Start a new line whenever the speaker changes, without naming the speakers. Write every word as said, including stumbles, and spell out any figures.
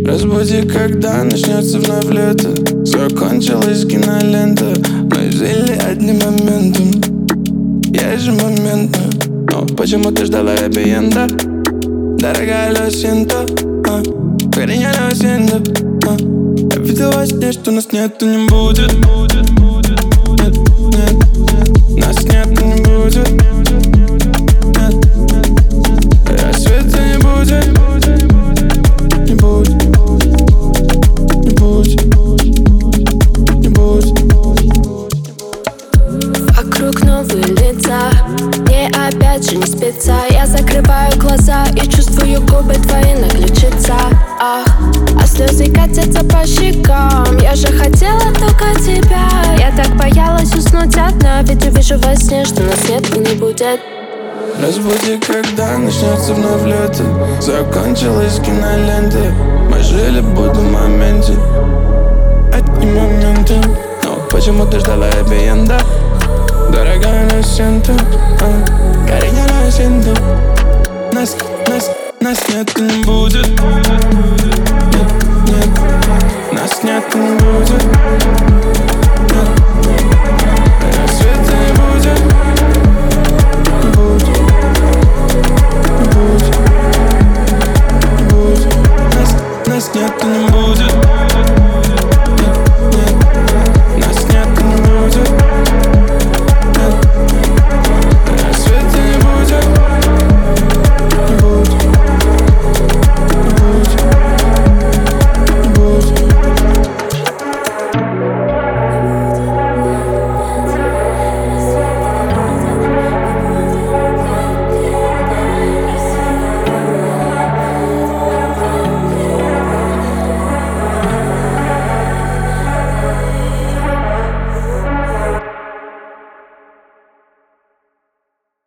Разбуди, когда начнется вновь лето. Закончилась кинолента. Мы жили одним моментом. Есть же моменты. Но почему ты ждала хэппи-энда? Дорогая, lo siento, а, cariño, lo siento, а. Я видел во сне, что нас нет и не будет. Нет, нет, нас нет и не будет. Нет, рассвета не будет. Не будет. Не будет. Не будет.
Вокруг новые лица, мне опять же не спится. Я закрываю глаза и чувствую губы твои на ключицах. Ах, а слезы катятся по щекам. Я же хотела только тебя. Я так боялась уснуть одна, ведь увижу во сне, что нас нет и не будет.
Разбуди, когда начнется вновь лето. Закончилась кинолента. Мы жили будто в моменте. Одни моменты. Но почему ты ждала хэппи-энда? Дорогая, lo siento, а, cariño, lo siento. Нас, нас, нас нет и не будет. Нет, нет, нас нет и не будет.